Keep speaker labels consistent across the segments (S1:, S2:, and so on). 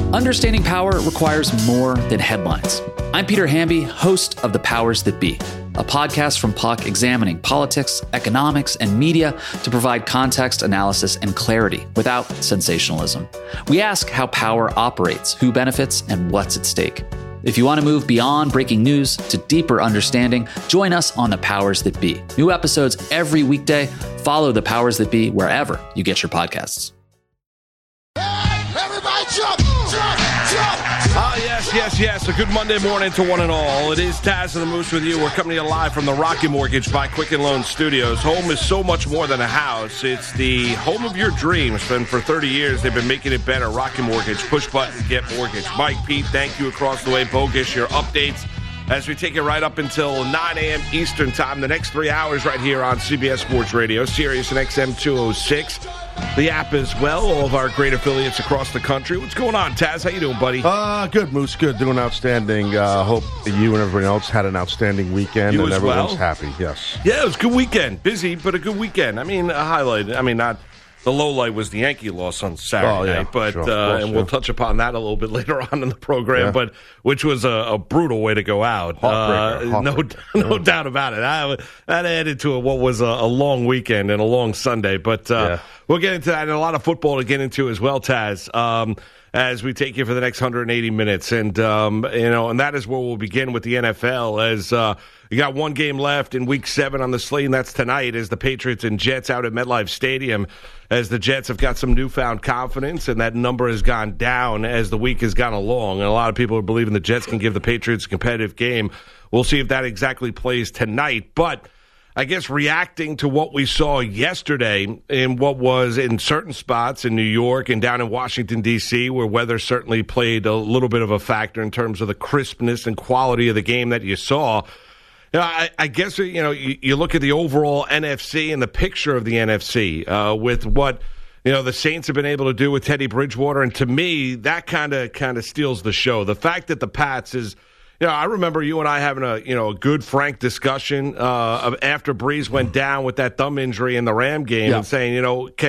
S1: Understanding power requires more than headlines. I'm Peter Hamby, host of The Powers That Be, a podcast from Puck examining politics, economics, and media to provide context, analysis, and clarity without sensationalism. We ask how power operates, who benefits, and what's at stake. If you want to move beyond breaking news to deeper understanding, join us on The Powers That Be. New episodes every weekday. Follow The Powers That Be wherever you get your podcasts.
S2: Everybody jump, jump, jump.
S3: Yes. A good Monday morning to one and all. It is Taz and the Moose with you. We're coming to you live from the Rocky Mortgage by Quicken Loan Studios. Home is so much more than a house. It's the home of your dreams. And for 30 years, they've been making it better. Rocky Mortgage. Push button, get mortgage. Mike, Pete, thank you across the way. Bogus, your updates as we take it right up until 9 a.m. Eastern time. The next 3 hours right here on CBS Sports Radio, Sirius and XM 206. The app as well, all of our great affiliates across the country. What's going on, Taz? How you doing, buddy?
S4: Good, Moose. Good. Doing outstanding. Hope you and everyone else had an outstanding weekend.
S3: You
S4: and
S3: as
S4: everyone's
S3: well?
S4: Happy, yes.
S3: Yeah, it was a good weekend. Busy, but a good weekend. I mean, a highlight. I mean, not the low light was the Yankee loss on Saturday night, but
S4: sure. Course,
S3: and we'll touch upon that a little bit later on in the program, but which was a brutal way to go out.
S4: Heartbreaker.
S3: No doubt about it. That added to what was a long weekend and a long Sunday, but we'll get into that and a lot of football to get into as well, Taz. As we take you for the next 180 minutes. And, and that is where we'll begin with the NFL as you got one game left in Week 7 on the slate, and that's tonight as the Patriots and Jets out at MetLife Stadium as the Jets have got some newfound confidence, and that number has gone down as the week has gone along. And a lot of people are believing the Jets can give the Patriots a competitive game. We'll see if that exactly plays tonight. But I guess reacting to what we saw yesterday in what was in certain spots in New York and down in Washington, D.C., where weather certainly played a little bit of a factor in terms of the crispness and quality of the game that you saw. I guess, you look at the overall NFC and the picture of the NFC with what, the Saints have been able to do with Teddy Bridgewater. And to me, that kind of steals the show. The fact that the Pats is, I remember you and I having a good, frank discussion after Breeze went down with that thumb injury in the Ram game and saying,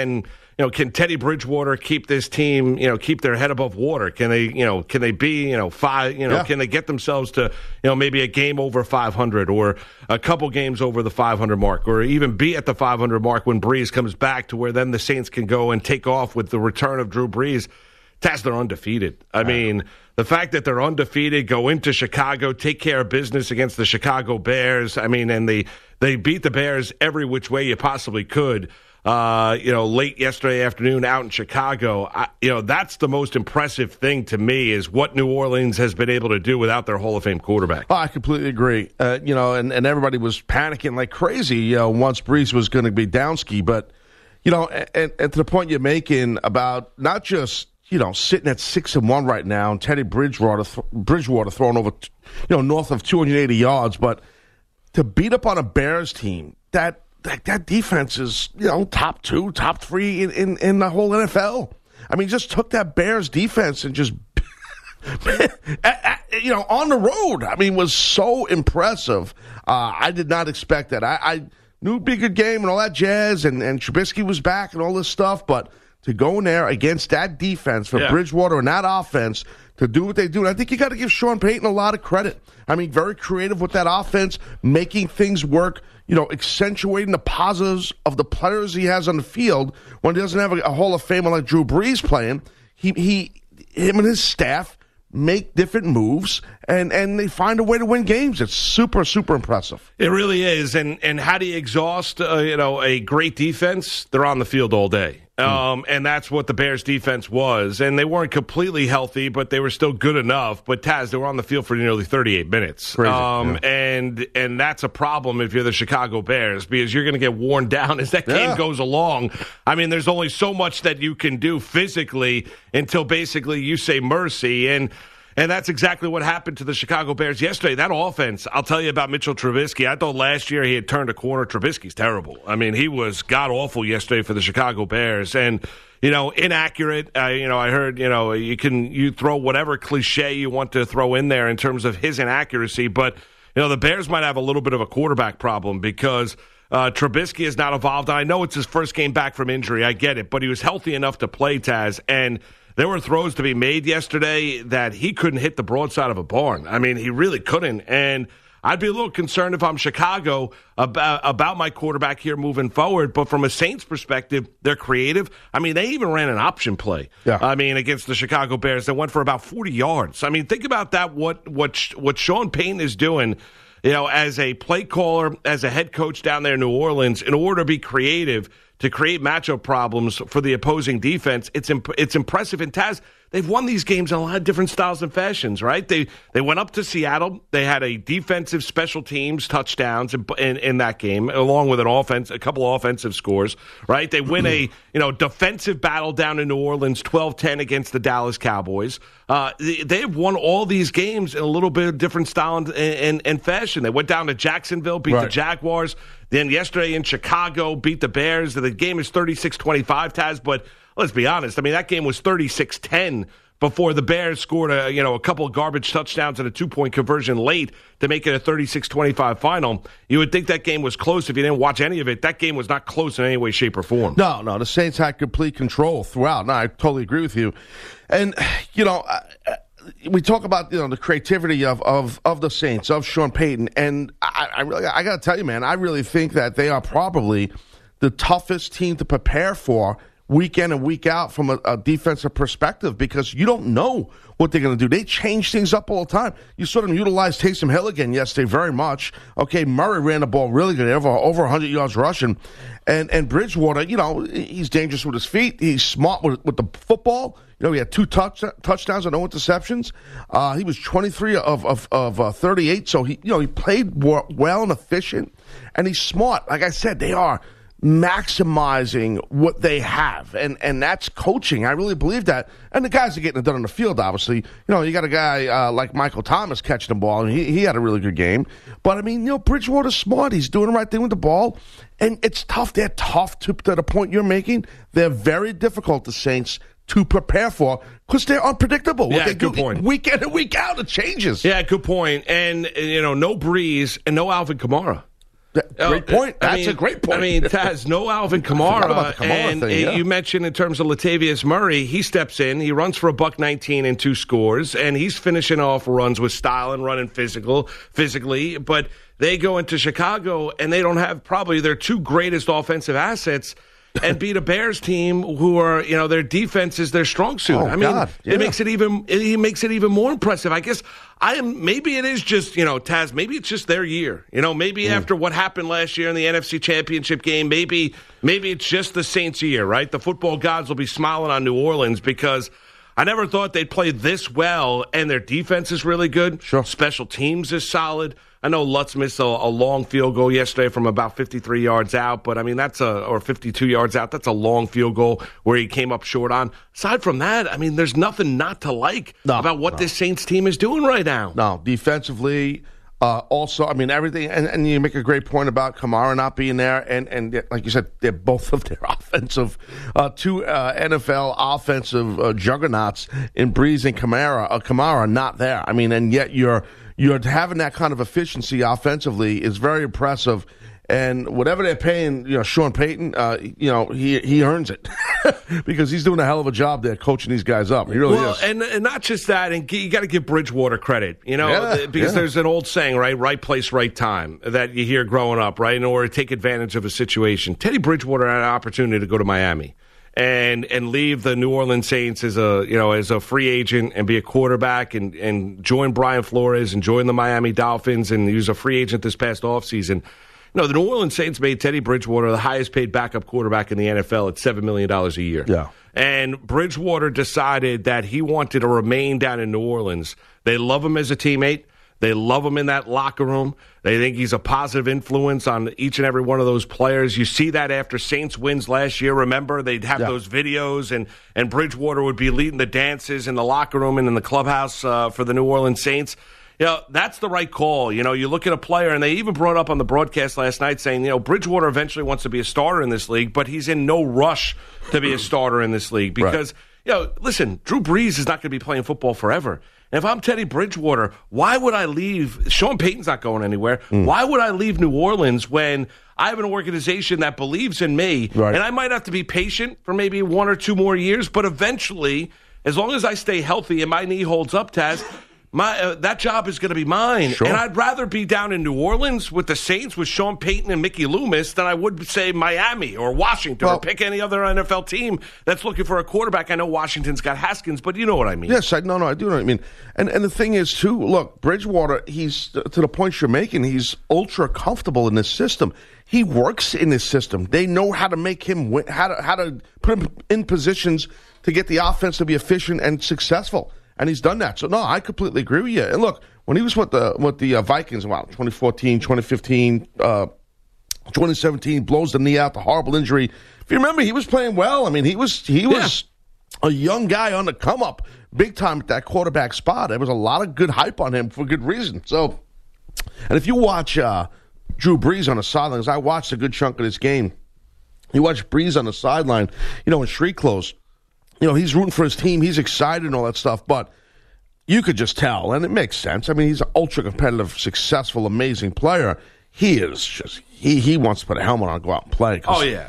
S3: can Teddy Bridgewater keep this team, keep their head above water? Can they be, can they get themselves to, maybe a game over 500 or a couple games over the 500 mark or even be at the 500 mark when Breeze comes back to where then the Saints can go and take off with the return of Drew Brees. Taz, they're undefeated. I mean, the fact that they're undefeated, go into Chicago, take care of business against the Chicago Bears. I mean, and they beat the Bears every which way you possibly could. Late yesterday afternoon out in Chicago. That's the most impressive thing to me is what New Orleans has been able to do without their Hall of Fame quarterback.
S4: Oh, I completely agree. And everybody was panicking like crazy, once Breeze was going to be downski. But, and to the point you're making about not just, sitting at 6-1 right now, and Teddy Bridgewater throwing over, north of 280 yards, but to beat up on a Bears team that defense is, top 2, top 3 in the whole NFL. I mean, just took that Bears defense and just, on the road. I mean, was so impressive. I did not expect that. I knew it'd be a good game and all that jazz, and Trubisky was back and all this stuff, but to go in there against that defense for Bridgewater and that offense to do what they do. And I think you got to give Sean Payton a lot of credit. I mean, very creative with that offense, making things work, accentuating the positives of the players he has on the field when he doesn't have a Hall of Famer like Drew Brees playing. Him and his staff make different moves, and they find a way to win games. It's super, super impressive.
S3: It really is. And how do you exhaust, a great defense? They're on the field all day. And that's what the Bears defense was. And they weren't completely healthy, but they were still good enough. But Taz, they were on the field for nearly 38 minutes.
S4: Crazy,
S3: And that's a problem if you're the Chicago Bears, because you're going to get worn down as that game goes along. I mean, there's only so much that you can do physically until basically you say mercy. And that's exactly what happened to the Chicago Bears yesterday. That offense, I'll tell you about Mitchell Trubisky. I thought last year he had turned a corner. Trubisky's terrible. I mean, he was god-awful yesterday for the Chicago Bears. And, inaccurate. I heard, you throw whatever cliche you want to throw in there in terms of his inaccuracy. But, the Bears might have a little bit of a quarterback problem because Trubisky has not evolved. I know it's his first game back from injury. I get it. But he was healthy enough to play, Taz. And there were throws to be made yesterday that he couldn't hit the broadside of a barn. I mean, he really couldn't. And I'd be a little concerned if I'm Chicago about my quarterback here moving forward. But from a Saints perspective, they're creative. I mean, they even ran an option play.
S4: Yeah.
S3: I mean, against the Chicago Bears that went for about 40 yards. I mean, think about that. What Sean Payton is doing, as a play caller, as a head coach down there in New Orleans, in order to be creative, to create matchup problems for the opposing defense. It's impressive. And Taz, they've won these games in a lot of different styles and fashions, right? They went up to Seattle. They had a defensive special teams touchdowns in that game, along with a couple of offensive scores, right? They win a defensive battle down in New Orleans, 12-10 against the Dallas Cowboys. They've won all these games in a little bit of different style and fashion. They went down to Jacksonville, beat the Jaguars. Then yesterday in Chicago, beat the Bears. The game is 36-25, Taz, but let's be honest. I mean, that game was 36-10 before the Bears scored a couple of garbage touchdowns and a 2-point conversion late to make it a 36-25 final. You would think that game was close if you didn't watch any of it. That game was not close in any way, shape, or form.
S4: No, the Saints had complete control throughout. No, I totally agree with you. And, we talk about the creativity of the Saints, of Sean Payton, and I got to tell you, man, I really think that they are probably the toughest team to prepare for week in and week out from a defensive perspective, because you don't know what they're going to do. They change things up all the time. You saw them utilize Taysom Hill again yesterday very much. Okay, Murray ran the ball really good, over 100 yards rushing. And Bridgewater, he's dangerous with his feet. He's smart with the football. He had 2 touchdowns and no interceptions. He was 23 of 38, so he played well and efficient, and he's smart. Like I said, they are maximizing what they have, and that's coaching. I really believe that. And the guys are getting it done on the field, obviously. You got a guy like Michael Thomas catching the ball, and he had a really good game. But, I mean, Bridgewater's smart. He's doing the right thing with the ball. And it's tough. They're tough to the point you're making. They're very difficult, the Saints, to prepare for, because they're unpredictable. What they do
S3: point.
S4: Week in and week out, it changes.
S3: Yeah, good point. And, no Breeze and no Alvin Kamara.
S4: Great point. That's a great point.
S3: I mean, Taz, no Alvin Kamara. You mentioned in terms of Latavius Murray, he steps in, he runs for $119 and 2 scores, and he's finishing off runs with style and running physically. But they go into Chicago, and they don't have probably their 2 greatest offensive assets, and beat a Bears team who are, their defense is their strong suit. It makes it even more impressive. I guess maybe it is just, Taz, maybe it's just their year. Maybe after what happened last year in the NFC Championship game, maybe it's just the Saints' year, right? The football gods will be smiling on New Orleans, because I never thought they'd play this well, and their defense is really good.
S4: Sure.
S3: Special teams is solid. I know Lutz missed a long field goal yesterday from about 53 yards out, but I mean, or 52 yards out. That's a long field goal where he came up short on. Aside from that, I mean, there's nothing not to like about what this Saints team is doing right now.
S4: No, defensively, also, I mean, everything, and you make a great point about Kamara not being there, and like you said, they're both of their offensive, 2 NFL offensive juggernauts in Breeze and Kamara not there. I mean, and yet you're having that kind of efficiency offensively is very impressive. And whatever they're paying, Sean Payton, he earns it because he's doing a hell of a job there coaching these guys up. He really is.
S3: And not just that, and you got to give Bridgewater credit, because there's an old saying, right? Right place, right time, that you hear growing up, right? In order to take advantage of a situation. Teddy Bridgewater had an opportunity to go to Miami and leave the New Orleans Saints as a free agent and be a quarterback and join Brian Flores and join the Miami Dolphins, and he was a free agent this past offseason. The New Orleans Saints made Teddy Bridgewater the highest paid backup quarterback in the NFL at $7 million a year.
S4: Yeah.
S3: And Bridgewater decided that he wanted to remain down in New Orleans. They love him as a teammate. They love him in that locker room. They think he's a positive influence on each and every one of those players. You see that after Saints wins last year. Remember, they'd have those videos, and Bridgewater would be leading the dances in the locker room and in the clubhouse for the New Orleans Saints. That's the right call. You look at a player, and they even brought up on the broadcast last night saying, Bridgewater eventually wants to be a starter in this league, but he's in no rush to be a starter in this league because, listen, Drew Brees is not going to be playing football forever. And if I'm Teddy Bridgewater, why would I leave? Sean Payton's not going anywhere. Why would I leave New Orleans when I have an organization that believes in me?
S4: Right.
S3: And I might have to be patient for maybe 1 or 2 more years, but eventually as long as I stay healthy and my knee holds up, Taz, that job is going to be mine.
S4: Sure.
S3: And I'd rather be down in New Orleans with the Saints with Sean Payton and Mickey Loomis than I would, say, Miami or Washington or pick any other NFL team that's looking for a quarterback. I know Washington's got Haskins, but you know what I mean.
S4: Yes, I do know what I mean. And the thing is, too, look, Bridgewater, he's, to the point you're making, he's ultra comfortable in this system. He works in this system. They know how to make him win, how to put him in positions to get the offense to be efficient and successful. And he's done that. So, no, I completely agree with you. And look, when he was with the Vikings, 2014, 2015, 2017, blows the knee out, the horrible injury. If you remember, he was playing well. I mean, he was a young guy on the come-up, big time at that quarterback spot. There was a lot of good hype on him for good reason. So, and if you watch Drew Brees on the sideline, because I watched a good chunk of this game, you watch Brees on the sideline, in street clothes. He's rooting for his team. He's excited and all that stuff, but you could just tell, and it makes sense. I mean, he's an ultra-competitive, successful, amazing player. He is just, he wants to put a helmet on and go out and play.
S3: Oh, yeah.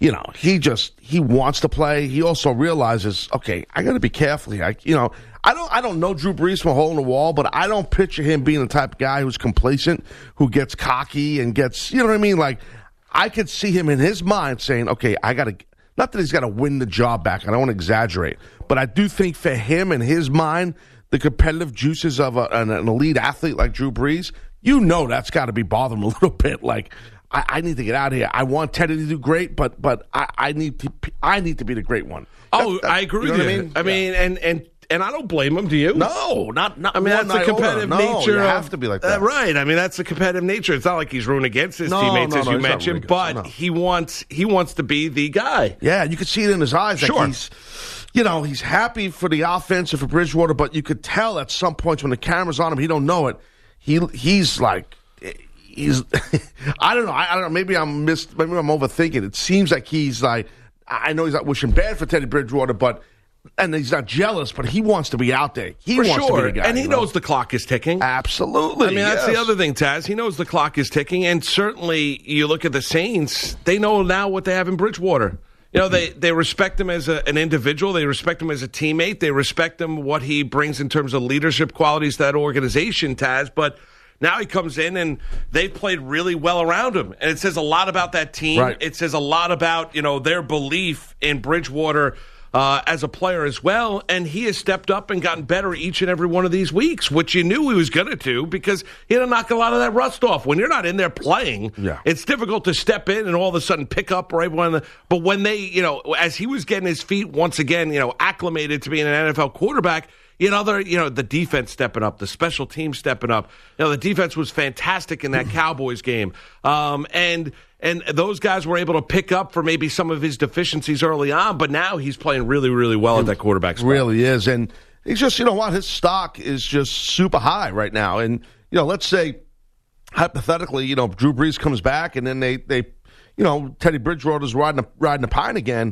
S4: He wants to play. He also realizes, okay, I got to be careful here. I don't know Drew Brees from a hole in the wall, but I don't picture him being the type of guy who's complacent, who gets cocky and gets, you know what I mean? Like, I could see him in his mind saying, okay, I got to, not that he's got to win the job back, I don't want to exaggerate, but I do think for him in his mind, the competitive juices of an elite athlete like Drew Brees, that's got to be bothering him a little bit. Like, I need to get out of here. I want Teddy to do great, but I need to be the great one.
S3: I agree with you. I mean, and I don't blame him. Do you?
S4: No, not.
S3: I mean, that's the competitive nature.
S4: You have to be like that,
S3: right? I mean, that's the competitive nature. It's not like he's rooting against his teammates, as you mentioned, but he wants to be the guy.
S4: Yeah, you could see it in his eyes.
S3: Sure.
S4: He's, he's happy for the offense and for Bridgewater, but you could tell at some points when the camera's on him, he don't know it. He's like. I don't know. Maybe I'm overthinking. It seems like he's like. I know he's not wishing bad for Teddy Bridgewater, and he's not jealous, but he wants to be out there. He wants to be the guy.
S3: And he knows the clock is ticking.
S4: Absolutely.
S3: I mean, that's the other thing, Taz. He knows the clock is ticking, and certainly you look at the Saints, they know now what they have in Bridgewater. They respect him as an individual. They respect him as a teammate. They respect him, what he brings in terms of leadership qualities to that organization, Taz. But now he comes in, and they've played really well around him. And it says a lot about that team.
S4: Right.
S3: It says a lot about, their belief in Bridgewater as a player as well, and he has stepped up and gotten better each and every one of these weeks, which you knew he was going to do because he had to knock a lot of that rust off. When you're not in there playing, it's difficult to step in and all of a sudden pick up right when. But when they, as he was getting his feet once again, acclimated to being an NFL quarterback. The defense stepping up, the special team stepping up. The defense was fantastic in that Cowboys game. And those guys were able to pick up for maybe some of his deficiencies early on, but now he's playing really, really well at that quarterback spot.
S4: Really is. And he's just, his stock is just super high right now. And, let's say, hypothetically, Drew Brees comes back and then they Teddy Bridgewater's riding the pine again.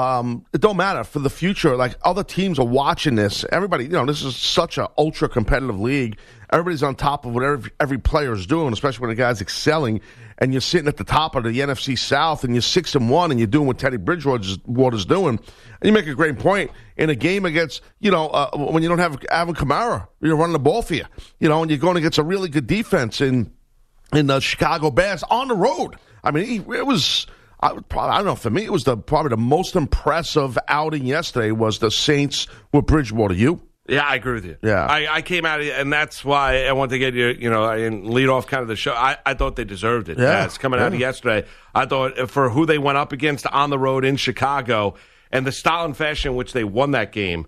S4: It don't matter for the future. Like, other teams are watching this. Everybody, this is such an ultra competitive league. Everybody's on top of what every player is doing, especially when the guy's excelling. And you're sitting at the top of the NFC South, and you're 6-1, and you're doing what Teddy Bridgewater's doing. And you make a great point in a game against, when you don't have Alvin Kamara, you're running the ball for you, and you're going against a really good defense in the Chicago Bears on the road. I mean, it was. I don't know. For me, it was probably the most impressive outing yesterday was the Saints with Bridgewater. You?
S3: Yeah, I agree with you.
S4: Yeah,
S3: I came out, and that's why I wanted to get you, and lead off kind of the show. I thought they deserved it.
S4: Yeah,
S3: coming out of yesterday, I thought for who they went up against on the road in Chicago and the style and fashion in which they won that game.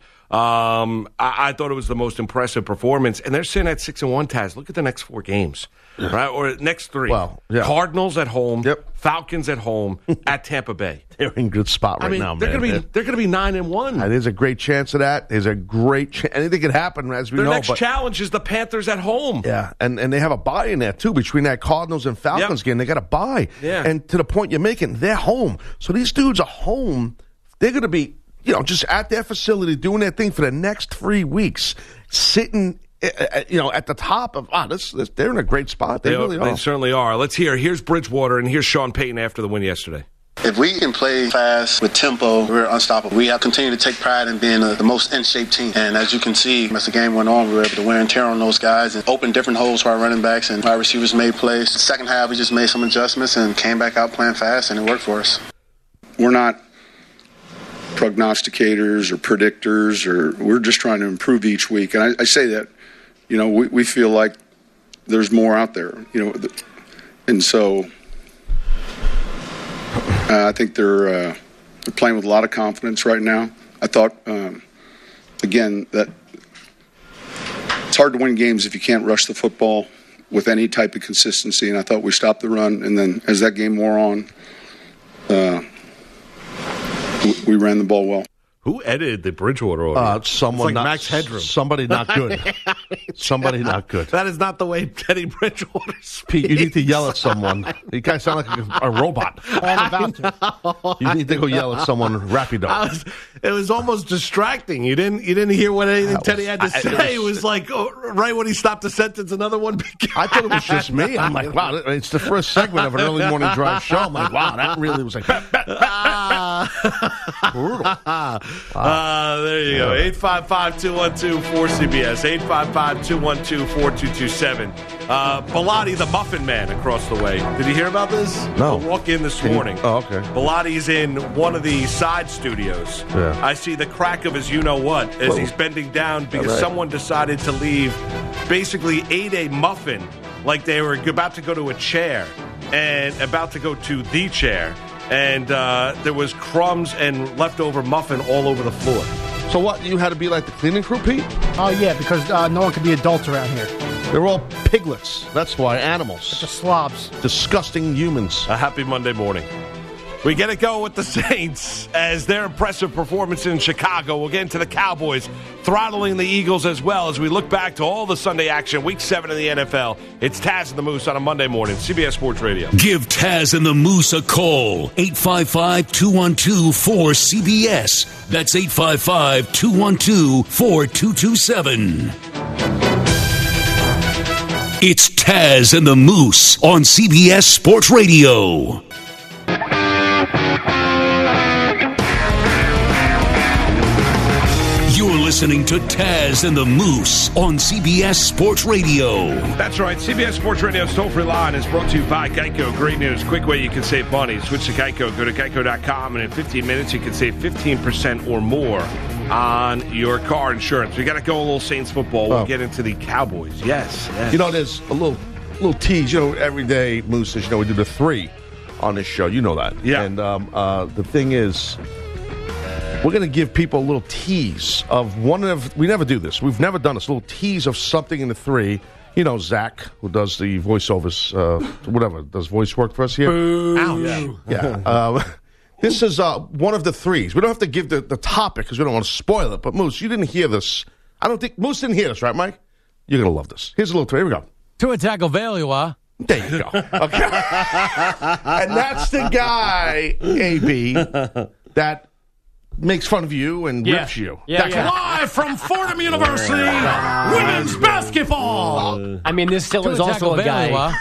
S3: I thought it was the most impressive performance, and they're sitting at 6-1. Taz, look at the next 4 games, right? Or next 3.
S4: Well, yeah.
S3: Cardinals at home, Falcons at home, at Tampa Bay.
S4: They're in good spot right now,
S3: they're
S4: man.
S3: They're going to be 9-1.
S4: There's a great chance of that. There's a great chance. Anything could happen, as we know.
S3: Their next challenge is the Panthers at home.
S4: Yeah, and they have a bye in there too between that Cardinals and Falcons game. They got a bye.
S3: Yeah.
S4: And to the point you're making, they're home. So these dudes are home. They're going to be, just at their facility doing their thing for the next 3 weeks, sitting, at the top of, they're in a great spot. They really are.
S3: They certainly are. Let's hear. Here's Bridgewater, and here's Sean Payton after the win yesterday.
S5: If we can play fast with tempo, we're unstoppable. We have to continue to take pride in being the most in-shape team. And as you can see, as the game went on, we were able to wear and tear on those guys and open different holes for our running backs, and our receivers made plays. The second half, we just made some adjustments and came back out playing fast, and it worked for us.
S6: We're not prognosticators or predictors, we're just trying to improve each week. And I say that, we feel like there's more out there, and so I think they're playing with a lot of confidence right now. I thought, again, that it's hard to win games if you can't rush the football with any type of consistency, and I thought we stopped the run, and then as that game wore on, we ran the ball well.
S3: Who edited the Bridgewater audio?
S4: Someone
S3: it's like
S4: not,
S3: Max Headroom.
S4: Somebody not good. Somebody not good.
S3: That is not the way Teddy Bridgewater speaks.
S4: Pete, you need to yell at someone. You guys sound like a robot. You need to go yell at someone rapido.
S3: It was almost distracting. You didn't hear what anything Teddy had to say. It was like right when he stopped the sentence, another one began.
S4: I thought it was just me. I'm like, wow, it's the first segment of an early morning drive show. I'm like, wow, that really was like brutal.
S3: There you go. 855-212-4CBS. 855-212-4227. Bilotti, the Muffin Man, across the way. Did you hear about this?
S4: No.
S3: I walk in this morning.
S4: Oh, okay.
S3: Bilotti's in one of the side studios.
S4: Yeah.
S3: I see the crack of his you-know-what as he's bending down because someone decided to leave, basically ate a muffin like they were about to go to a chair and about to go to the chair. And there was crumbs and leftover muffin all over the floor.
S4: So what, you had to be like the cleaning crew, Pete?
S7: Oh, yeah, because no one can be adults around here.
S4: They're all piglets. That's why, animals.
S7: Just slobs.
S4: Disgusting humans.
S3: A happy Monday morning. We get it going with the Saints as their impressive performance in Chicago. We'll get into the Cowboys throttling the Eagles as well as we look back to all the Sunday action, Week 7 in the NFL. It's Taz and the Moose on a Monday morning, CBS Sports Radio.
S8: Give Taz and the Moose a call, 855-212-4CBS. That's 855-212-4227. It's Taz and the Moose on CBS Sports Radio. You're listening to Taz and the Moose on CBS Sports Radio.
S3: That's right. CBS Sports Radio's toll-free line is brought to you by Geico. Great news. Quick way you can save money. Switch to Geico. Go to geico.com, and in 15 minutes, you can save 15% or more on your car insurance. We got to go a little Saints football. We'll get into the Cowboys. Yes.
S4: You know, there's a little tease. You know, every day, Moose, as you know, we do the 3 on this show. You know that.
S3: Yeah.
S4: And the thing is, we're going to give people a little tease of we never do this. We've never done this. A little tease of something in the 3. You know, Zach, who does the voiceovers, does voice work for us here.
S7: Ouch.
S4: Yeah. This is one of the 3s. We don't have to give the topic because we don't want to spoil it. But, Moose, you didn't hear this. I don't think Moose didn't hear this, right, Mike? You're going to love this. Here's a little 3. Here we go.
S9: Tua Tagovailoa.
S4: There you go. Okay. And that's the guy, AB, that makes fun of you and rips you.
S9: Live from Fordham University, women's basketball.
S10: I mean, this still is also a guy.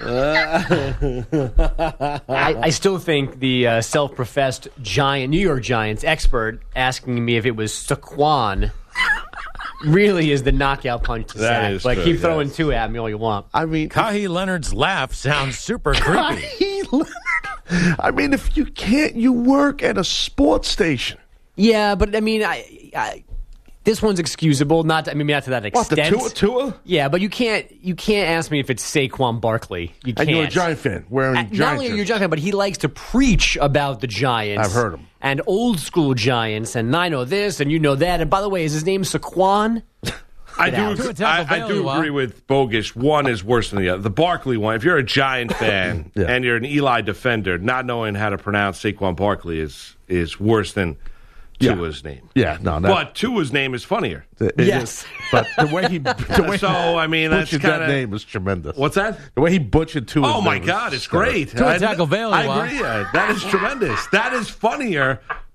S10: I still think the self-professed New York Giants expert asking me if it was Saquon really is the knockout punch to sack. Like, keep throwing 2 at me all you want.
S4: I mean,
S9: Kahi Leonard's laugh sounds super creepy.
S4: I mean, if you can't, you work at a sports station.
S10: Yeah, but I mean, this one's excusable. Not to that extent.
S4: What, the Tua?
S10: Yeah, but you can't ask me if it's Saquon Barkley. You can't.
S4: And you're a Giant fan wearing Giant.
S10: Not only are you a Giant fan, but he likes to preach about the Giants.
S4: I've heard him.
S10: And old school Giants, and I know this, and you know that. And by the way, is his name Saquon?
S3: I do agree with Bogish. One is worse than the other. The Barkley one, if you're a Giant fan and you're an Eli defender, not knowing how to pronounce Saquon Barkley is worse than Tua's name.
S4: Yeah, no.
S3: But Tua's name is funnier.
S10: Yes.
S4: But the way he
S3: so, I mean, that's
S4: butchered that name is tremendous.
S3: What's that?
S4: The way he butchered Tua's name.
S3: Oh, my God, it's great.
S9: Tua Tagovailoa.
S3: I agree. That is tremendous. That is funnier.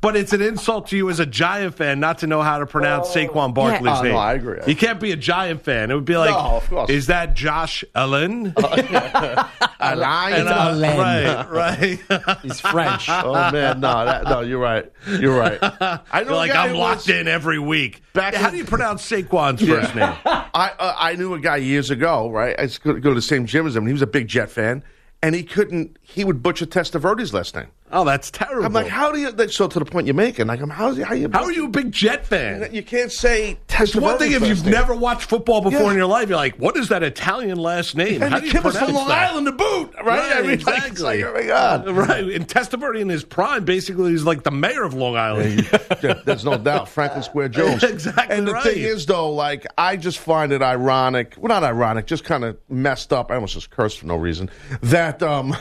S3: But it's an insult to you as a Giant fan not to know how to pronounce Saquon Barkley's name.
S4: No, I agree.
S3: You can't be a Giant fan. It would be like,
S4: No, of course.
S3: is that Josh Allen?
S4: Allen.
S3: Right.
S10: He's French.
S4: Oh man, no, you're right. You're right. I know.
S3: Like I'm locked in every week. How do you pronounce Saquon's first name?
S4: I knew a guy years ago, right? I used to go to the same gym as him. And he was a big Jet fan, and he would butcher Testaverde's last name.
S3: Oh, that's terrible.
S4: I'm like, how do you? So to the point you're making, like, how are you
S3: a big Jet fan?
S4: You can't say Testaverde's.
S3: It's one thing if you've never watched football before in your life. You're like, what is that Italian last name?
S4: And
S3: how
S4: the
S3: do you
S4: kid was
S3: pronounce
S4: from Long
S3: that?
S4: Island to boot, right? I mean,
S3: exactly.
S4: it's like, oh my God.
S3: Right. And Testaverde in his prime, basically, he's like the mayor of Long Island.
S4: There's no doubt. Franklin Square Jones.
S3: Exactly.
S4: And the thing is, though, like, I just find it ironic. Well, not ironic, just kind of messed up. I almost just cursed for no reason. That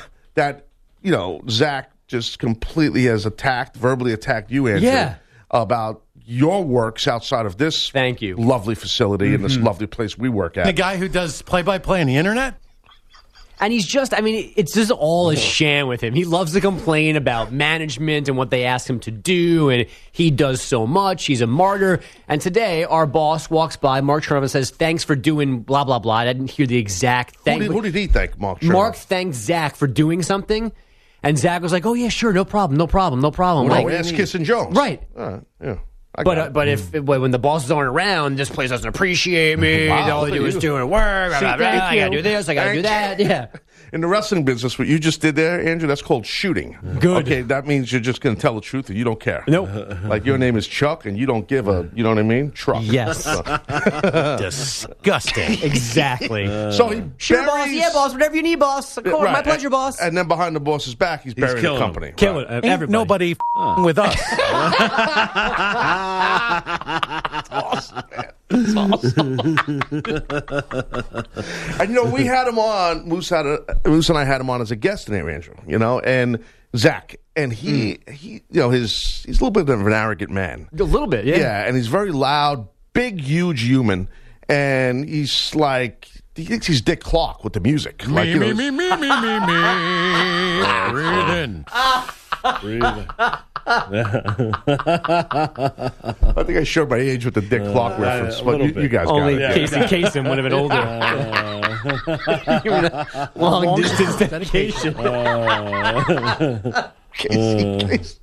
S4: Zach just completely has verbally attacked you, Andrew, about your works outside of this lovely facility and this lovely place we work at.
S9: The guy who does play-by-play on the internet?
S10: And he's just, it's just all a sham with him. He loves to complain about management and what they ask him to do, and he does so much. He's a martyr. And today, our boss walks by, Mark Chernoff, and says, thanks for doing blah, blah, blah. I didn't hear the exact thing.
S4: Who did he thank, Mark Chernoff?
S10: Mark thanked Zach for doing something, and Zach was like, oh, yeah, sure, no problem.
S4: Well,
S10: like,
S4: ask Kissin' Jones.
S10: Right.
S4: Yeah.
S10: But when the bosses aren't around, this place doesn't appreciate me. All they do is doing work. I gotta do this. I gotta do that. Yeah.
S4: In the wrestling business, what you just did there, Andrew, that's called shooting.
S10: Good.
S4: Okay, that means you're just going to tell the truth and you don't care.
S10: Nope.
S4: Like your name is Chuck and you don't give a, you know what I mean? Truck.
S10: Yes.
S9: Disgusting.
S10: Exactly.
S4: So he
S10: sure, boss. Yeah, boss. Whatever you need, boss. Of course, my pleasure, boss.
S4: And then behind the boss's back, he's burying the company.
S10: Killing everybody.
S9: Nobody with us.
S4: That's awesome, man. That's awesome. And we had him on. Moose and I had him on as a guest in there, Andrew. And Zach, and he's a little bit of an arrogant man.
S10: A little bit, yeah.
S4: Yeah, and he's very loud, big, huge human, and he's like. He thinks he's Dick Clark with the music.
S9: Me. Breathe in.
S3: Breathe in.
S4: I think I showed my age with the Dick Clark reference, but you guys
S10: only
S4: got it.
S10: Casey Kasem would have been older. Long distance dedication.
S4: Casey Kasem.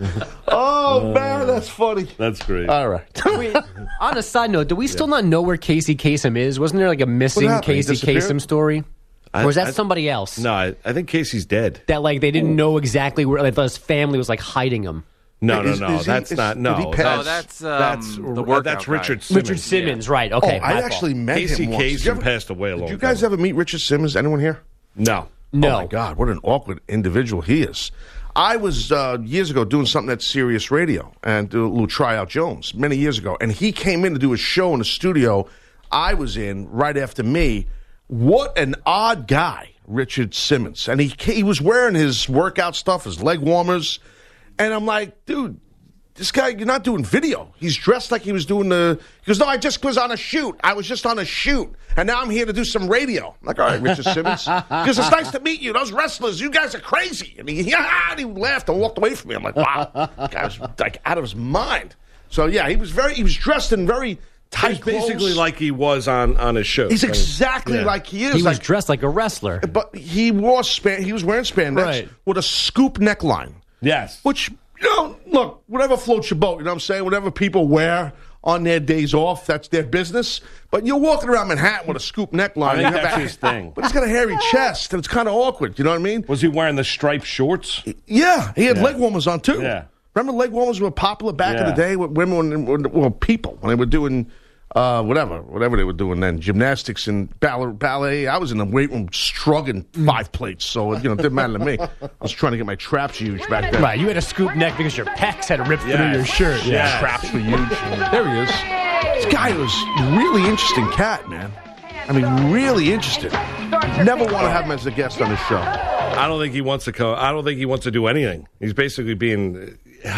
S4: Oh man, that's funny.
S3: That's great.
S4: All right.
S10: Wait, on a side note, do we still not know where Casey Kasem is? Wasn't there like a missing Casey Kasem story? Or was that somebody else?
S3: No, I think Casey's dead.
S10: That they didn't know exactly where his family was hiding him.
S3: No, that's not. No,
S11: that's the workout
S3: That's
S11: guy.
S3: Richard Simmons.
S10: Richard Simmons, right? Okay,
S4: I actually met
S3: Casey
S4: him once.
S3: Kasem passed away a long time.
S4: Did you guys ever meet Richard Simmons? Anyone here?
S3: No.
S4: Oh my God, what an awkward individual he is. I was years ago doing something at Sirius Radio and do a little Tryout Jones many years ago, and he came in to do a show in the studio I was in right after me. What an odd guy, Richard Simmons, and he was wearing his workout stuff, his leg warmers, and I'm like, dude. This guy, you're not doing video. He's dressed like he was doing he goes, no, I just was on a shoot. I was just on a shoot. And now I'm here to do some radio. I'm like, all right, Richard Simmons. Because it's nice to meet you. Those wrestlers, you guys are crazy. And he laughed and walked away from me. I'm like, wow. This guy was like out of his mind. So, yeah, he was dressed in very tight clothes.
S3: Basically like he was on his show.
S4: He's exactly like he is.
S10: He was dressed like a wrestler.
S4: But he was wearing spandex with a scoop neckline.
S3: Yes.
S4: Which... look, whatever floats your boat, you know what I'm saying? Whatever people wear on their days off, that's their business. But you're walking around Manhattan with a scoop neckline.
S3: I think that's his thing.
S4: But he's got a hairy chest, and it's kind of awkward, you know what I mean?
S3: Was he wearing the striped shorts?
S4: Yeah, he had leg warmers on, too.
S3: Yeah.
S4: Remember leg warmers were popular back in the day with women, people, when they were doing... whatever they were doing then, gymnastics and ballet. I was in the weight room struggling 5 plates, so it didn't matter to me. I was trying to get my traps huge back then.
S10: Right, you had a scoop neck because your pecs had ripped through your shirt.
S4: Yeah, traps were huge. There he is. This guy was a really interesting cat, man. I mean, really interested. Never want to have him as a guest on the show.
S3: I don't think he wants to come. I don't think he wants to do anything. He's basically being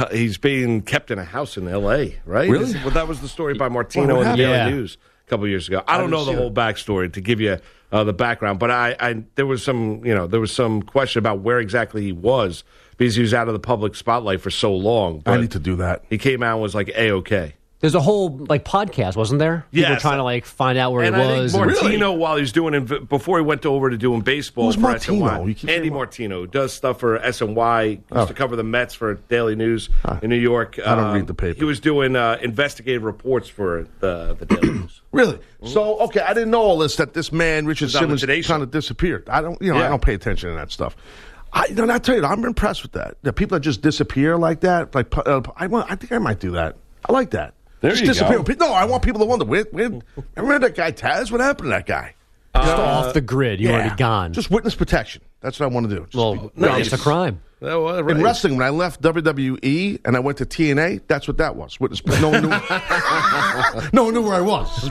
S3: kept in a house in L.A., right?
S4: Really?
S3: Well, that was the story by Martino in the Daily News a couple of years ago. I don't know the whole backstory to give you the background, but there was some question about where exactly he was because he was out of the public spotlight for so long.
S4: I need to do that.
S3: He came out and was like A-OK.
S10: There's a whole podcast, wasn't there? People were trying to find out where he was.
S3: I think Martino, while he was doing before he went over to doing baseball for
S4: Martino?
S3: SNY, Andy Martino, who does stuff for SNY, used to cover the Mets for Daily News in New York.
S4: I don't read the paper.
S3: He was doing investigative reports for the Daily News.
S4: Really? So, okay, I didn't know all this, that this man, Richard Simmons, kind of disappeared. I don't pay attention to that stuff. I tell you, I'm impressed with that. The people that just disappear like that, I think I might do that. I like that.
S3: There
S4: just
S3: you
S4: disappear.
S3: go.
S4: No, I want people to wonder, remember that guy Taz? What happened to that guy?
S10: Just off the grid. You want to be gone.
S4: Just witness protection. That's what I want to do.
S10: It's a crime.
S4: In wrestling, when I left WWE and I went to TNA, that's what that was. Witness. No one knew where I was.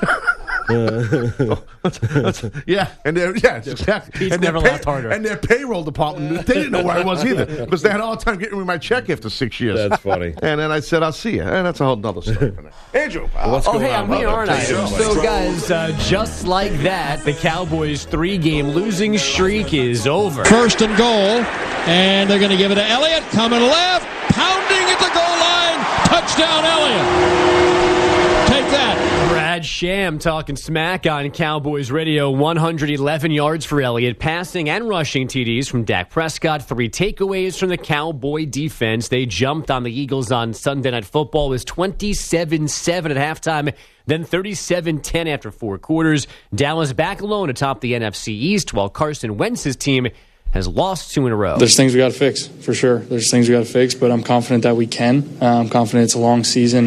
S4: And exactly.
S10: He's never laughed harder.
S4: And their payroll department, they didn't know where I was either because they had all the time getting me my check after 6 years.
S3: That's funny.
S4: And then I said, "I'll see you," and that's a whole other story. Andrew,
S3: what's going on?
S10: I'm here, aren't I? So, guys, just like that, the Cowboys' 3-game losing streak is over.
S12: First and goal, and they're going to give it to Elliott. Coming left, pounding at the goal line. Touchdown, Elliott. Take that.
S10: Brad Sham talking smack on Cowboys radio. 111 yards for Elliott, passing and rushing TDs from Dak Prescott. 3 takeaways from the Cowboy defense. They jumped on the Eagles on Sunday Night Football. It was 27-7 at halftime, then 37-10 after 4 quarters. Dallas back alone atop the NFC East, while Carson Wentz's team has lost 2 in a row.
S13: There's things we got to fix, for sure. There's things we got to fix, but I'm confident that we can. I'm confident it's a long season,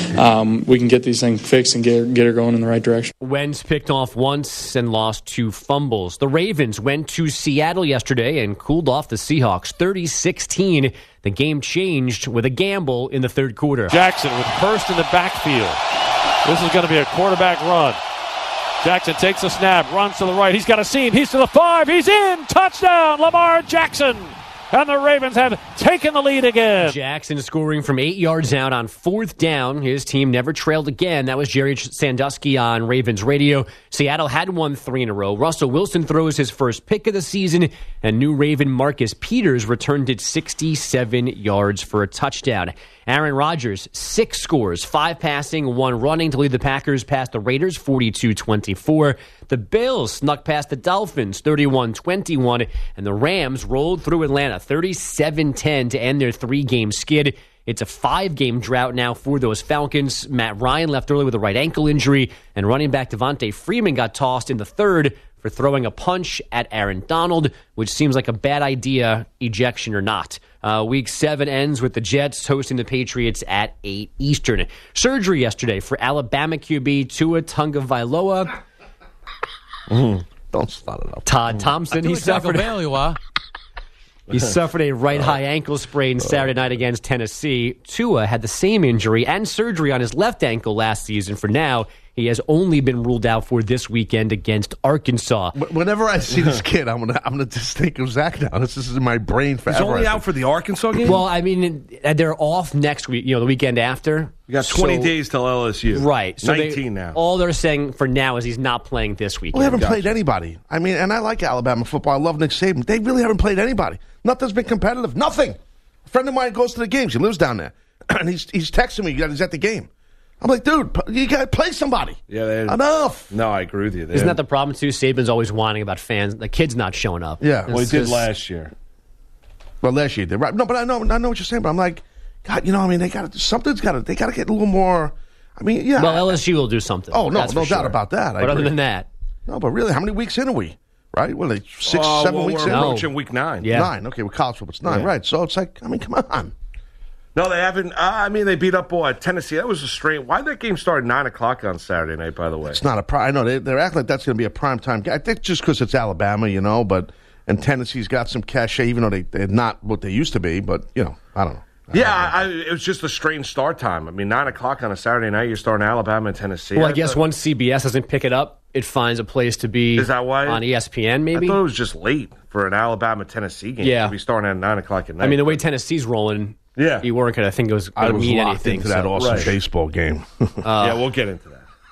S13: and we can get these things fixed and get her going in the right direction.
S10: Wentz picked off once and lost 2 fumbles. The Ravens went to Seattle yesterday and cooled off the Seahawks 30-16. The game changed with a gamble in the third quarter.
S14: Jackson with Hurst in the backfield. This is going to be a quarterback run. Jackson takes a snap, runs to the right. He's got a seam. He's to the 5. He's in. Touchdown, Lamar Jackson. And the Ravens have taken the lead again.
S10: Jackson scoring from 8 yards out on 4th down. His team never trailed again. That was Jerry Sandusky on Ravens radio. Seattle had won 3 in a row. Russell Wilson throws his first pick of the season, and new Raven Marcus Peters returned it 67 yards for a touchdown. Aaron Rodgers, 6 scores, 5 passing, 1 running to lead the Packers past the Raiders, 42-24. The Bills snuck past the Dolphins, 31-21. And the Rams rolled through Atlanta, 37-10 to end their 3-game skid. It's a 5-game drought now for those Falcons. Matt Ryan left early with a right ankle injury, and running back Devontae Freeman got tossed in the 3rd for throwing a punch at Aaron Donald, which seems like a bad idea, ejection or not. Week 7 ends with the Jets hosting the Patriots at 8 Eastern. Surgery yesterday for Alabama QB Tua Tagovailoa.
S4: Don't start it up.
S10: Todd Thompson, he suffered a right high ankle sprain Saturday night against Tennessee. Tua had the same injury and surgery on his left ankle last season. For now, he has only been ruled out for this weekend against Arkansas.
S4: Whenever I see this kid, I'm gonna just think of Zach now. This is in my brain forever.
S3: He's only out for the Arkansas game?
S10: Well, I mean, they're off next week, the weekend after.
S3: You got 20 days till LSU.
S10: Right. So
S3: 19 now.
S10: All they're saying for now is he's not playing this weekend.
S4: Well, they haven't played anybody. I mean, and I like Alabama football. I love Nick Saban. They really haven't played anybody. Nothing's been competitive. Nothing. A friend of mine goes to the games. He lives down there. And he's texting me that he's at the game. I'm like, dude, you got to play somebody.
S3: Yeah,
S4: enough.
S3: No, I agree with you.
S10: Isn't that the problem, too? Saban's always whining about fans. The kids not showing up.
S4: Yeah.
S3: Well, he did last year.
S4: Well, last year he did. Right. No, but I know what you're saying. But I'm like, God, they got to get a little more. I mean, yeah.
S10: Well, LSU will do something.
S4: Oh, no doubt about that.
S10: But other than that.
S4: No, but really, how many weeks in are we? Right? Well, 6, 7 weeks in?
S3: We're approaching week 9.
S10: Yeah.
S4: 9. Okay, with college football, it's 9. Yeah. Right. So it's like, I mean, come on.
S3: No, they haven't. They beat up Tennessee. That was a strange. Why did that game start at 9 o'clock on Saturday night, by the way?
S4: It's not a prime. I know they're acting like that's going to be a prime time game. I think just because it's Alabama, and Tennessee's got some cachet, even though they're not what they used to be. But, I don't know.
S3: It was just a strange start time. I mean, 9 o'clock on a Saturday night, you're starting Alabama and Tennessee.
S10: Well, I guess once CBS doesn't pick it up, it finds a place to be.
S3: Is that why?
S10: On ESPN, maybe?
S3: I thought it was just late for an Alabama-Tennessee game to be starting at 9 o'clock at night.
S10: I mean, the way Tennessee's rolling, you weren't going to think it was going to mean anything.
S4: Into that awesome baseball game.
S3: Yeah, we'll get into that.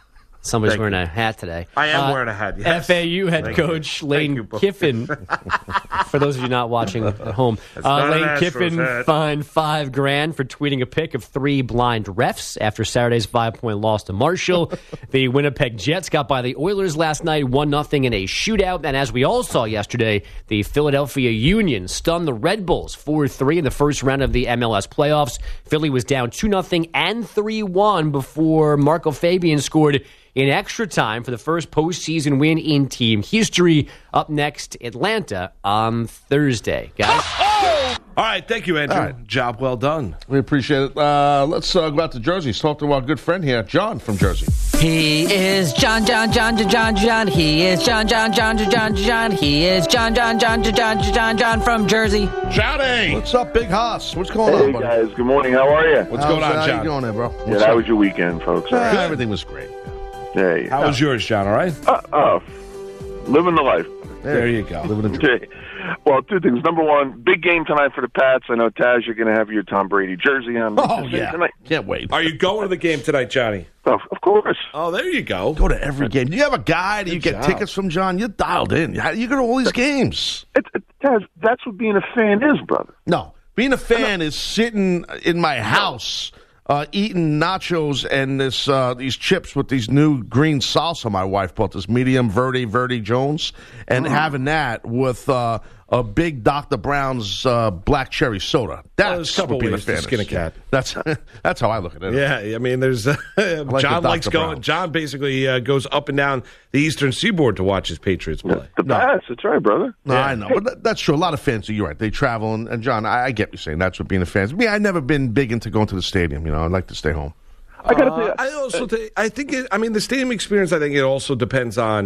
S10: Somebody's wearing a hat today.
S3: I am wearing a hat, yes.
S10: FAU head coach Lane Kiffin, for those of you not watching at home, Lane Kiffin fined $5,000 for tweeting a pic of 3 blind refs after Saturday's 5-point loss to Marshall. The Winnipeg Jets got by the Oilers last night, 1-0 in a shootout. And as we all saw yesterday, the Philadelphia Union stunned the Red Bulls 4-3 in the first round of the MLS playoffs. Philly was down 2-0 and 3-1 before Marco Fabian scored in extra time for the first postseason win in team history. Up next, Atlanta on Thursday. Guys?
S3: All right, thank you, Andrew. Right. Job well done.
S4: We appreciate it. Let's go out to Jersey. Let's talk to our good friend here, John from Jersey.
S15: He is John. He is John. He is John from Jersey.
S4: Johnny! What's up, Big Hoss? What's going on, buddy?
S16: Guys. Good morning. How are you?
S4: What's going on, John? How you doing there, bro?
S16: How was your weekend, folks?
S4: Everything was great.
S16: Hey,
S3: how was yours, John? All right?
S16: Living the life.
S3: There you go.
S4: Living the dream.
S16: Okay. Well, 2 things. Number one, big game tonight for the Pats. I know, Taz, you're going to have your Tom Brady jersey on.
S4: Oh, yeah. Tonight. Can't wait.
S3: Are you going to the game tonight, Johnny?
S16: Of course.
S3: Oh, there you go.
S4: Go to every game. Do you have a guy? Do you get tickets from John? You're dialed in. You go to all these games.
S16: Taz, that's what being a fan is, brother.
S4: No. Being a fan is sitting in my house eating nachos and these chips with these new green salsa my wife bought, this medium Verde Jones, and having that with a big Dr. Brown's black cherry soda. That's
S3: a couple
S4: being a
S3: ways
S4: fan
S3: to skin a cat.
S4: That's how I look at it.
S3: Yeah, I mean, there's John likes going. John basically goes up and down the Eastern Seaboard to watch his Patriots play.
S16: The Pats, that's right, brother.
S4: No, I know, but that's true. A lot of fans do. You're right. They travel, and John, I get what you're saying. That's what being a fan is. Me, I've never been big into going to the stadium. I like to stay home.
S16: I got to tell you,
S3: I also think the stadium experience. I think it also depends on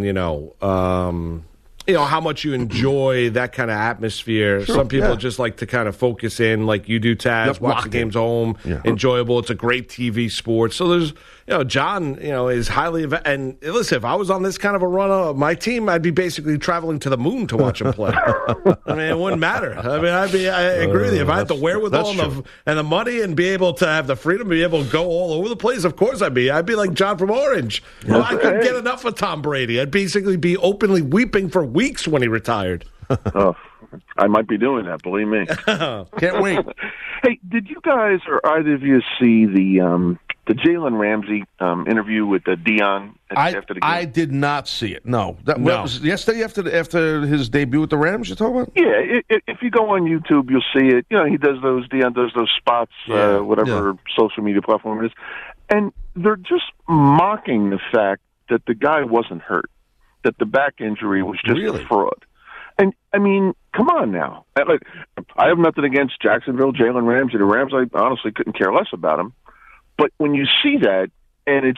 S3: how much you enjoy that kind of atmosphere.
S4: Sure,
S3: some people just like to kind of focus in, like you do, Taz. Watch the games home, enjoyable. It's a great TV sport. So there's, John, is highly and listen. If I was on this kind of a run of my team, I'd be basically traveling to the moon to watch them play. I mean, it wouldn't matter. I mean, I agree with you. If I had the wherewithal and the money and be able to have the freedom to be able to go all over the place, of course I'd be like John from Orange. Well, I couldn't get enough of Tom Brady. I'd basically be openly weeping for weeks when he retired.
S16: I might be doing that, believe me.
S4: Can't wait.
S16: Hey, did you guys or either of you see the Jalen Ramsey interview with Dion after the game?
S4: I did not see it. No. That was yesterday after his debut with the Rams, you're talking about?
S16: Yeah, if you go on YouTube, you'll see it. Dion does those spots, whatever social media platform it is. And they're just mocking the fact that the guy wasn't hurt, that the back injury was just a fraud. And, I mean, come on now. I have nothing against Jacksonville, Jalen Ramsey. The Rams, I honestly couldn't care less about him. But when you see that, and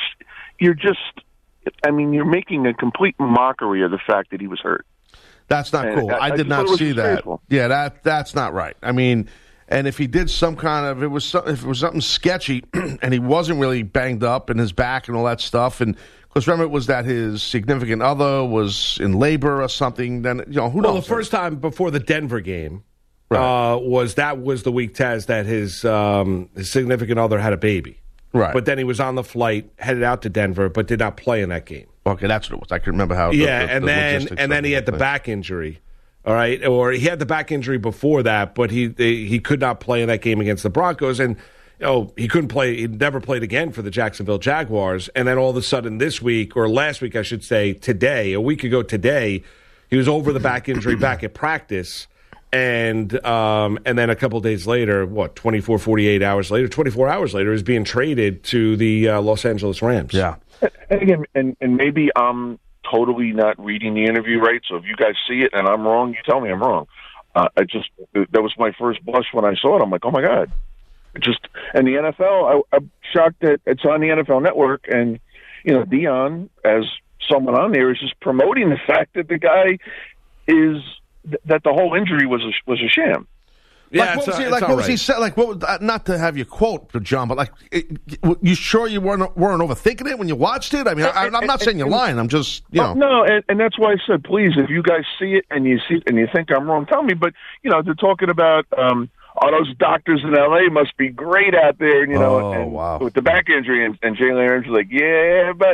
S16: you're making a complete mockery of the fact that he was hurt.
S4: That's not cool. I did not see that. Yeah, that's not right. I mean, and if he did some kind of, if it was something sketchy, and he wasn't really banged up in his back and all that stuff, and because remember it was that his significant other was in labor or something, then who knows?
S3: Well, the first time before the Denver game was the week, Taz, that his significant other had a baby.
S4: Right.
S3: But then he was on the flight, headed out to Denver, but did not play in that game.
S4: Okay, that's what it was. I can remember how.
S3: And then he had the back injury. All right, or he had the back injury before that, but he could not play in that game against the Broncos, and he couldn't play. He never played again for the Jacksonville Jaguars. And then all of a sudden, this week or last week, I should say, a week ago today, he was over the back injury back at practice. And then a couple of days later, 24 hours later, is being traded to the Los Angeles Rams.
S4: Yeah.
S16: And again, and maybe I'm totally not reading the interview right, so if you guys see it and I'm wrong, you tell me I'm wrong. That was my first blush when I saw it. I'm like, oh, my God. And the NFL, I'm shocked that it's on the NFL Network, and, Dion, as someone on there, is just promoting the fact that the guy that the whole injury was a sham.
S3: Yeah,
S4: what was he saying? Like, not to have you quote, John, but you sure you weren't overthinking it when you watched it? I mean, I'm not saying you're lying. I'm just,
S16: No, and that's why I said, please, if you guys see it and you think I'm wrong, tell me. But they're talking about all those doctors in L.A. must be great out there, wow. With the back injury, and Jalen Ramsey's like, yeah, buddy,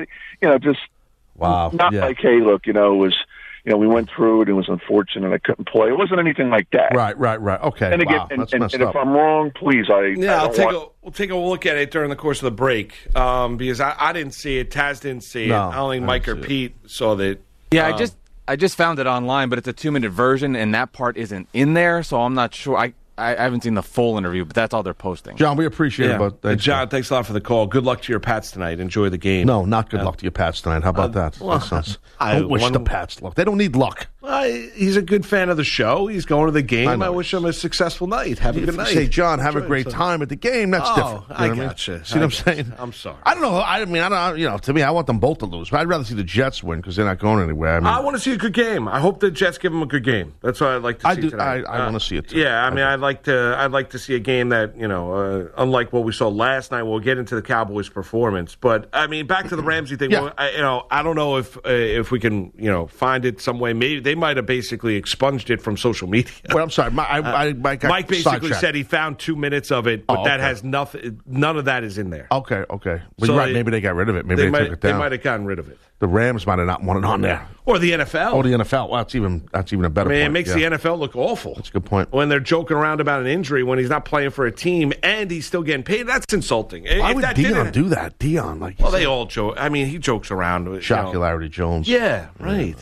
S16: just
S4: wow.
S16: Not like, hey, look, it was. We went through it. It was unfortunate. I couldn't play. It wasn't anything like that.
S4: Right. Okay.
S16: And again,
S4: wow.
S16: and if I'm wrong, please,
S3: we'll take a look at it during the course of the break because I didn't see it. Taz didn't see it. I don't think Mike or Pete saw that.
S11: Yeah, I just found it online, but it's a 2-minute version, and that part isn't in there, so I'm not sure. I haven't seen the full interview, but that's all they're posting.
S4: John, we appreciate it. But
S3: John, thanks a lot for the call. Good luck to your Pats tonight. Enjoy the game.
S4: No, not good luck to your Pats tonight. How about that? I don't wish the Pats luck. They don't need luck.
S3: He's a good fan of the show. He's going to the game. I wish him a successful night. Have a good night.
S4: Say, John, have a great time at the game. That's different.
S3: I gotcha.
S4: See what I'm saying?
S3: I'm sorry.
S4: I don't know. I don't. To me, I want them both to lose. But I'd rather see the Jets win because they're not going anywhere.
S3: I want to see a good game. I hope the Jets give them a good game. That's what I'd like to see tonight.
S4: I want to see it too.
S3: Yeah, I'd like to see a game that unlike what we saw last night. We'll get into the Cowboys' performance, but back to the Ramsey thing.
S4: Yeah.
S3: I don't know if we can find it some way. Maybe they might have basically expunged it from social media.
S4: Well, I'm sorry. Mike
S3: basically said he found 2 minutes of it, but that has nothing. None of that is in there.
S4: Okay. Well, you're right. Maybe they got rid of it. Maybe they took it down.
S3: They might have gotten rid of it.
S4: The Rams might have not wanted it on there.
S3: Or the NFL.
S4: Well, that's even a better point.
S3: It makes the NFL look awful.
S4: That's a good point.
S3: When they're joking around about an injury when he's not playing for a team and he's still getting paid, that's insulting.
S4: Why would Deion do that? Deion,
S3: they all joke. He jokes around.
S4: Larry Jones.
S3: Yeah, right.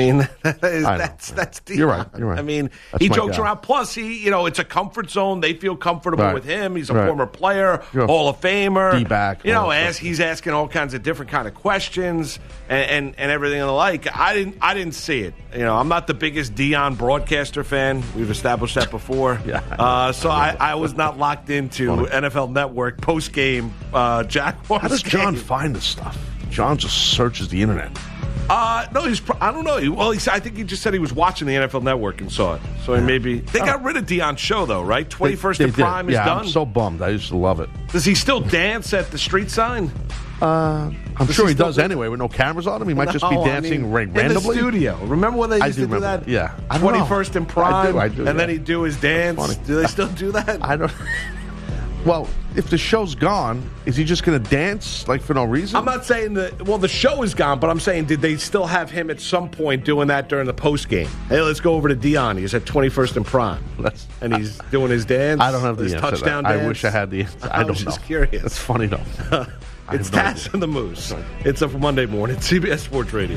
S3: That's Deion.
S4: You're right.
S3: He jokes around. Plus, it's a comfort zone. They feel comfortable with him. He's a former player, Hall of Famer.
S4: D-back.
S3: He's asking all kinds of different kind of questions and everything and the like. I didn't see it. I'm not the biggest Deion broadcaster fan. We've established that before. So I was not locked into NFL Network post game Jaguars.
S4: How does John find this stuff? John just searches the internet.
S3: No, I don't know. Well, I think he just said he was watching the NFL Network and saw it. So maybe they got rid of Deion's show though, right? 21st and Prime is done.
S4: I'm so bummed. I used to love it.
S3: Does he still dance at the street sign?
S4: I'm sure he does anyway with no cameras on him. He might just be dancing randomly.
S3: In the studio. Remember when they used to do that?
S4: Yeah.
S3: 21st and Prime?
S4: I do.
S3: And then he'd do his dance. Do they still do that?
S4: I don't. Well, if the show's gone, is he just going to dance for no reason?
S3: I'm not saying that. Well, the show is gone, but I'm saying did they still have him at some point doing that during the post game? Hey, let's go over to Deion. He's at 21st and Prime, and he's doing his dance.
S4: I don't have the
S3: his
S4: answer
S3: touchdown
S4: dance.
S3: I
S4: wish I had the answer. I don't know.
S3: was just curious.
S4: That's funny though.
S3: It's Taz and the Moose. It's up for Monday morning. CBS Sports Radio.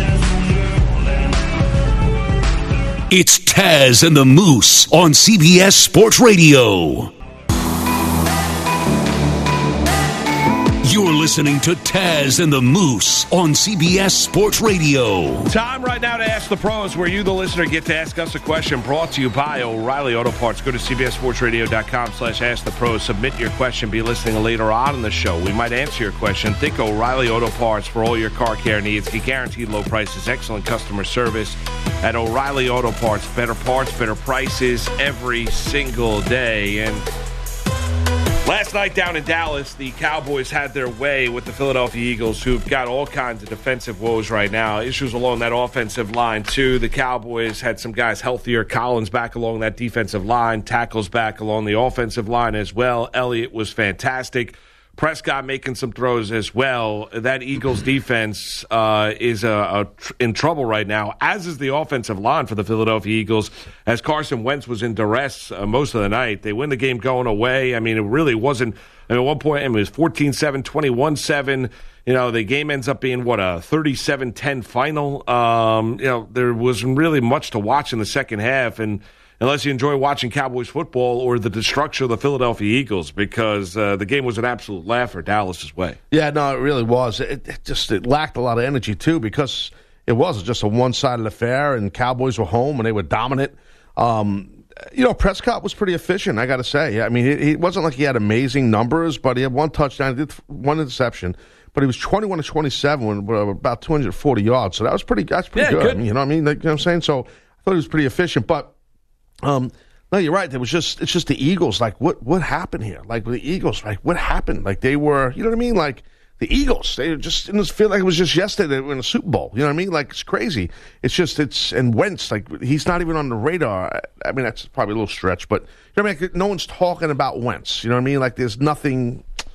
S8: It's Taz and the Moose on CBS Sports Radio. You're listening to Taz and the Moose on CBS Sports Radio.
S3: Time right now to Ask the Pros, where you, the listener, get to ask us a question brought to you by O'Reilly Auto Parts. Go to CBSSportsRadio.com/AskThePros. Submit your question. Be listening later on in the show. We might answer your question. Think O'Reilly Auto Parts for all your car care needs. Get guaranteed low prices, excellent customer service at O'Reilly Auto Parts. Better parts, better prices every single day. And last night down in Dallas, the Cowboys had their way with the Philadelphia Eagles, who've got all kinds of defensive woes right now. Issues along that offensive line, too. The Cowboys had some guys healthier. Collins back along that defensive line. Tackles back along the offensive line as well. Elliott was fantastic. Prescott making some throws as well. That Eagles defense is in trouble right now, as is the offensive line for the Philadelphia Eagles, as Carson Wentz was in duress most of the night. They win the game going away. It really wasn't. At one point, it was 14-7, 21-7. The game ends up being, a 37-10 final. There wasn't really much to watch in the second half, and unless you enjoy watching Cowboys football or the destruction of the Philadelphia Eagles, because the game was an absolute laugher Dallas's way.
S4: Yeah, no, it really was. It lacked a lot of energy, too, because it was just a one-sided affair, and Cowboys were home, and they were dominant. Prescott was pretty efficient, I got to say. It wasn't like he had amazing numbers, but he had one touchdown, he did one interception. But he was 21-27 with about 240 yards, so that's pretty good. You know what I mean? You know what I'm saying? So I thought he was pretty efficient, but no, you're right. It's just the Eagles. What happened here? The Eagles, what happened? They were, you know what I mean? The Eagles, they just didn't feel like it was just yesterday they were in a Super Bowl. You know what I mean? It's crazy. And Wentz, he's not even on the radar. That's probably a little stretch, but you know what I mean? No one's talking about Wentz. You know what I mean? There's nothing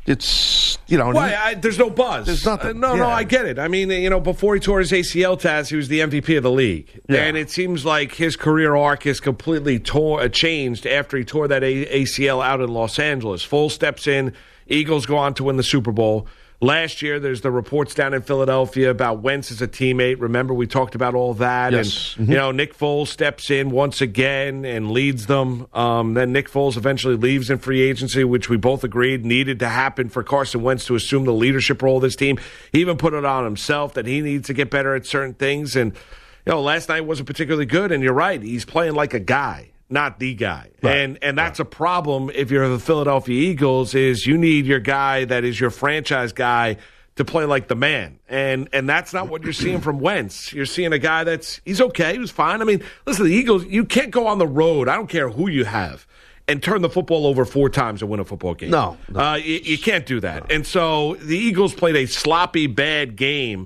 S4: it's, you know.
S3: There's no buzz.
S4: There's nothing.
S3: No, I get it. I mean, before he tore his ACL, Taz, he was the MVP of the league. Yeah. And it seems like his career arc is completely changed after he tore that ACL out in Los Angeles. Foles steps in. Eagles go on to win the Super Bowl. Last year, there's the reports down in Philadelphia about Wentz as a teammate. Remember, we talked about all that.
S4: Yes.
S3: And, Nick Foles steps in once again and leads them. Then Nick Foles eventually leaves in free agency, which we both agreed needed to happen for Carson Wentz to assume the leadership role of this team. He even put it on himself that he needs to get better at certain things. And, last night wasn't particularly good. And you're right, he's playing like a guy. Not the guy. Right. And that's a problem if you're the Philadelphia Eagles, is you need your guy that is your franchise guy to play like the man. And that's not what you're seeing from Wentz. You're seeing a guy he's okay, he was fine. I mean, listen, the Eagles, you can't go on the road, I don't care who you have, and turn the football over 4 times and win a football game.
S4: No.
S3: You can't do that. And so the Eagles played a sloppy, bad game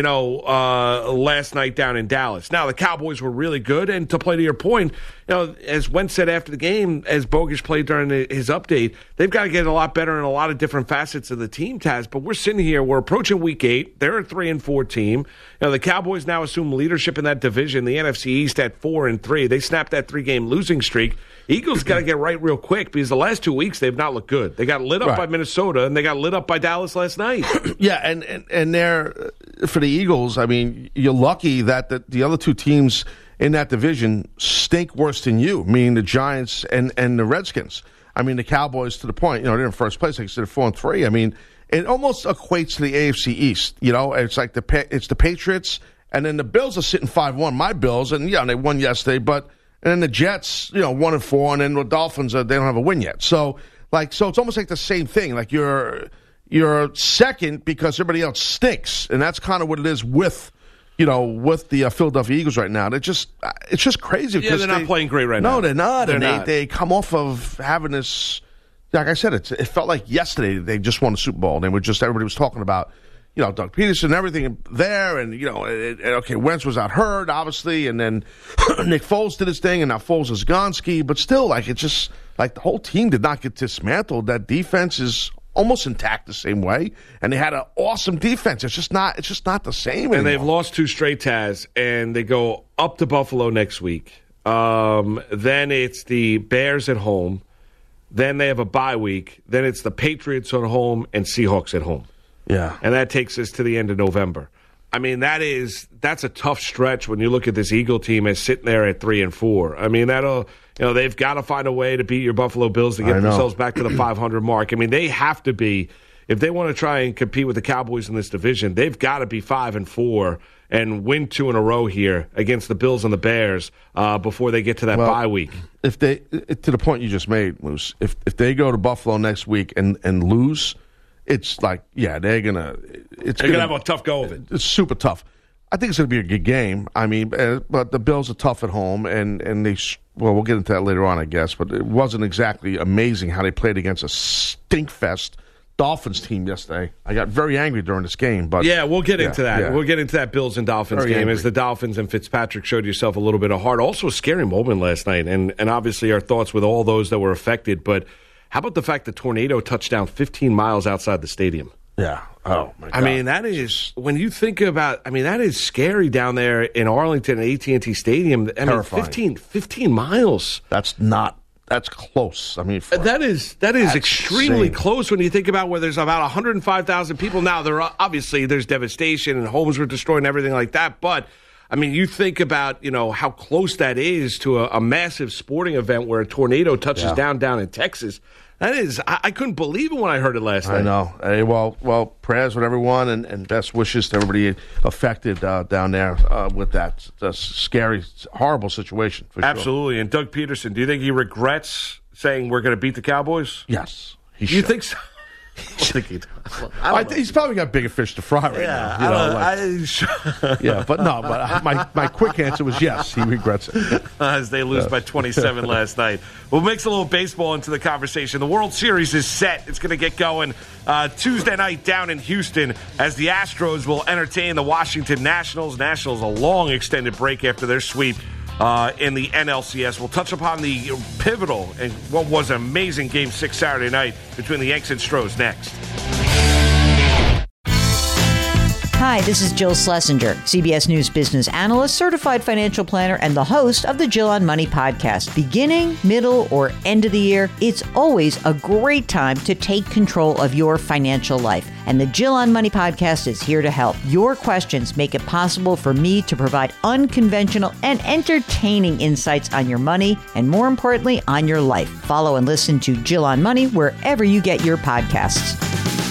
S3: last night down in Dallas. Now, the Cowboys were really good, and to play to your point, as Wentz said after the game, as Bogish played during his update, they've got to get a lot better in a lot of different facets of the team, Taz. But we're sitting here, we're approaching Week 8. They're a 3-4 team. The Cowboys now assume leadership in that division, the NFC East at 4-3. They snapped that 3-game losing streak. Eagles got to get right real quick because the last 2 weeks they've not looked good. They got lit up by Minnesota, and they got lit up by Dallas last night.
S4: Yeah, and they're, for the Eagles, I mean, you're lucky that the other 2 teams in that division stink worse than you, meaning the Giants and the Redskins. I mean, the Cowboys, to the point, they're in first place. Like I said, 4-3. I mean, it almost equates to the AFC East. It's like it's the Patriots, and then the Bills are sitting 5-1. My Bills, and they won yesterday, but. And then the Jets, 1-4, and then the Dolphins, they don't have a win yet. So it's almost like the same thing. Like you're second because everybody else stinks, and that's kind of what it is with the Philadelphia Eagles right now. It's just crazy.
S3: Yeah, they're not playing great right now.
S4: No, they're not.
S3: They're not.
S4: They come off of having this. Like I said, it felt like yesterday they just won the Super Bowl. They were everybody was talking about. Doug Peterson and everything there, and, okay, Wentz was out hurt, obviously, and then Nick Foles did his thing, and now Foles is Gonski, but still, it's just, the whole team did not get dismantled. That defense is almost intact the same way, and they had an awesome defense. It's just not the same anymore.
S3: And they've lost 2 straight, Taz, and they go up to Buffalo next week. Then it's the Bears at home. Then they have a bye week. Then it's the Patriots at home and Seahawks at home.
S4: Yeah.
S3: And that takes us to the end of November. I mean, that's a tough stretch when you look at this Eagle team as sitting there at 3-4. I mean, they've got to find a way to beat your Buffalo Bills to get themselves back to the 500 mark. I mean, they have to be, if they want to try and compete with the Cowboys in this division, they've got to be 5-4 and win 2 in a row here against the Bills and the Bears before they get to that bye week.
S4: If they, to the point you just made, Moose, if they go to Buffalo next week and lose, it's like, they're gonna
S3: have a tough go of it.
S4: It's super tough. I think it's gonna be a good game. I mean, but the Bills are tough at home, and we'll get into that later on, I guess. But it wasn't exactly amazing how they played against a stinkfest Dolphins team yesterday. I got very angry during this game, but
S3: we'll get into that.
S4: Yeah.
S3: We'll get into that Bills and Dolphins
S4: very
S3: game
S4: angry.
S3: As the Dolphins and Fitzpatrick showed yourself a little bit of heart. Also, a scary moment last night, and obviously our thoughts with all those that were affected, but. How about the fact the tornado touched down 15 miles outside the stadium?
S4: Yeah. Oh, my God.
S3: I mean, that is, when you think about, that is scary down there in Arlington at AT&T Stadium. I mean, 15 miles.
S4: That's close. I mean,
S3: that is extremely
S4: insane.
S3: close when you think about where there's about 105,000 people. Now, there's devastation and homes were destroyed and everything like that, but I mean, you think about, how close that is to a massive sporting event where a tornado touches down in Texas. That is, I couldn't believe it when I heard it last night.
S4: I know. Hey, well, prayers with everyone and best wishes to everybody affected down there with that scary, horrible situation. For
S3: Absolutely.
S4: Sure.
S3: And Doug Peterson, do you think he regrets saying we're going to beat the Cowboys?
S4: Yes.
S3: You think so?
S4: He's probably got bigger fish to fry right now. But my quick answer was yes, he regrets it.
S3: As they lose by 27 last night. We'll mix a little baseball into the conversation. The World Series is set. It's going to get going Tuesday night down in Houston as the Astros will entertain the Washington Nationals. Nationals a long extended break after their sweep in the NLCS. We'll touch upon the pivotal and what was an amazing Game 6 Saturday night between the Yanks and Stros next.
S17: Hi, this is Jill Schlesinger, CBS News business analyst, certified financial planner, and the host of the Jill on Money podcast. Beginning, middle, or end of the year, it's always a great time to take control of your financial life. And the Jill on Money podcast is here to help. Your questions make it possible for me to provide unconventional and entertaining insights on your money, and more importantly, on your life. Follow and listen to Jill on Money wherever you get your podcasts.